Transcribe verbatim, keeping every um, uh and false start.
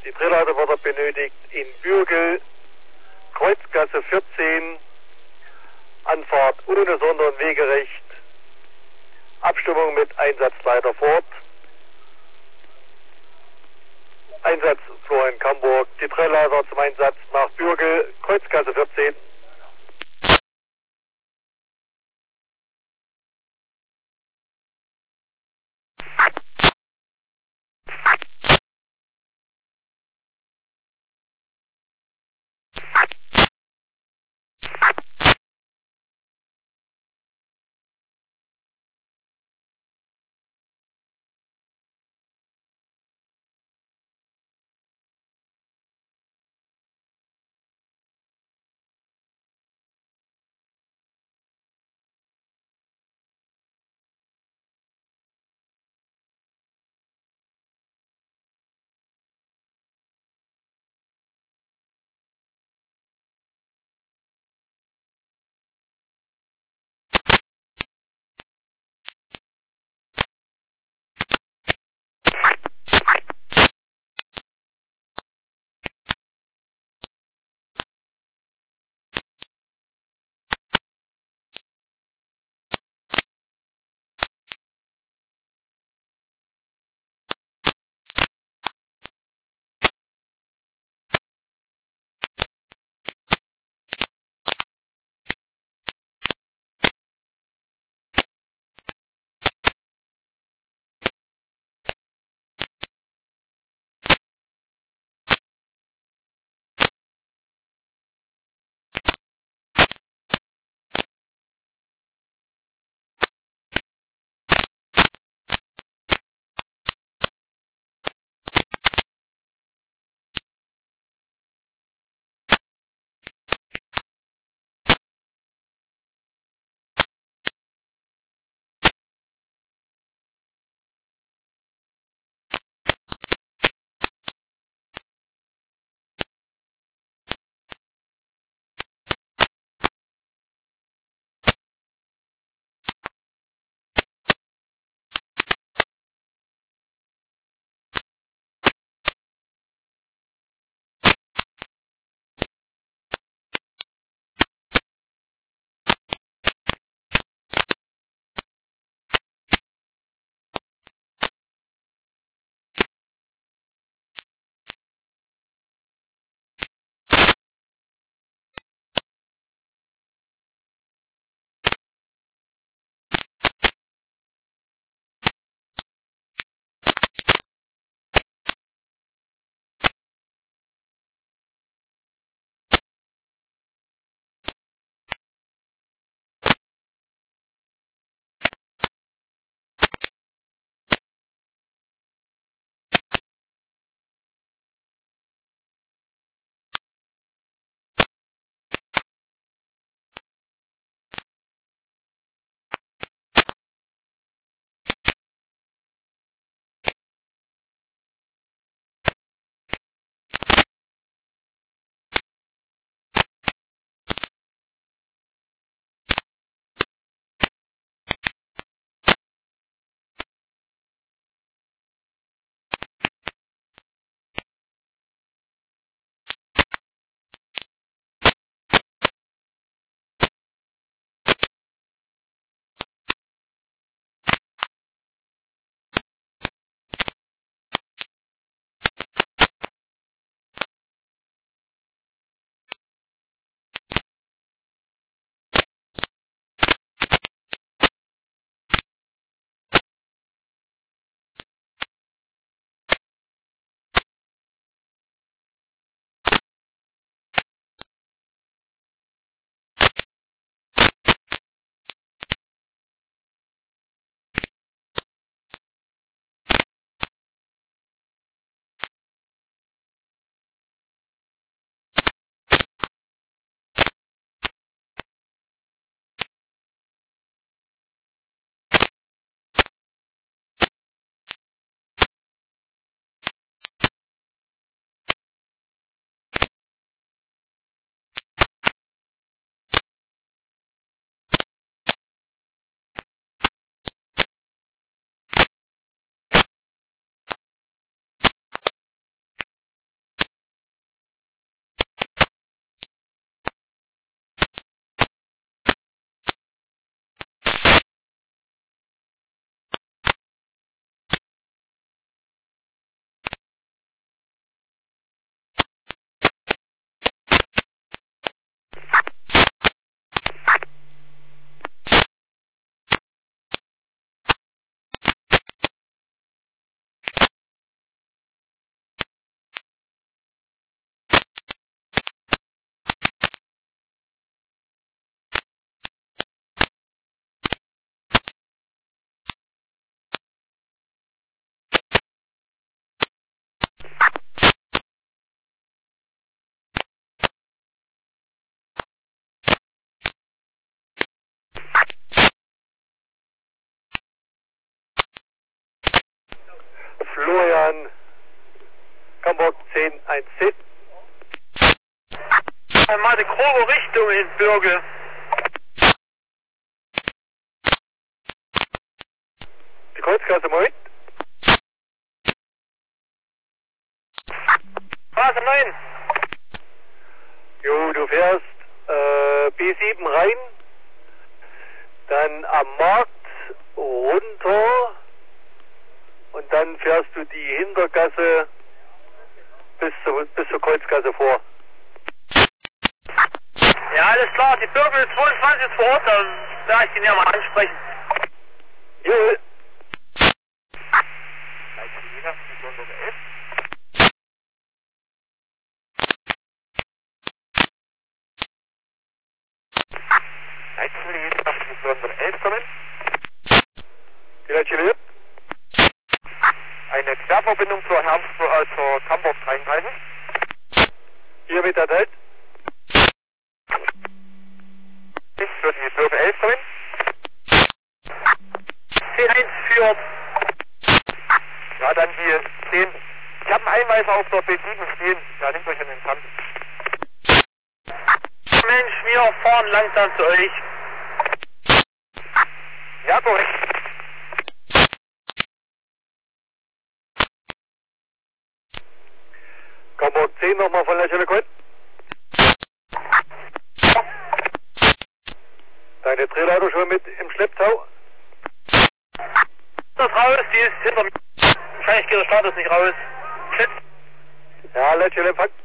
Die Drehleiter wird er benötigt in Bürgel, Kreuzgasse vierzehn, Anfahrt ohne Sonder- und Wegerecht, Abstimmung mit Einsatzleiter Ford, Einsatz Florian Kamburg, die Drehleiter zum Einsatz nach Bürgel, Kreuzgasse vierzehn. zehn eins zehn. Einmal die grobe Richtung in Bürgel. Die Kreuzgasse, Moment. Phase neun. Jo, du fährst äh, B sieben rein, dann am Markt runter und dann fährst du die Hintergasse bis zur, bis zur Kreuzgasse vor. Ja, alles klar, die Bürgel zweiundzwanzig ist vor Ort, dann werde ich den ja mal ansprechen. Jo. Die Leute hier. Eine Querverbindung zur Herz, äh, zur Campus dreiunddreißig. Hier mit der Zeit. Für die Bürgel elf kommen. zehn eins führt. Ja, dann die zehn. Ich habe einen Einweiser auf der B sieben stehen. Ja, nehmt euch an den Kampf. Mensch, wir fahren langsam zu euch. Ja, korrekt. Hamburg zehn nochmal von Lächerle Kreuz. Deine Drehleiter schon mit im Schlepptau. Das raus, die ist hinter mir. Wahrscheinlich geht der Status nicht raus. Shit. Ja, Lächerle Fakt.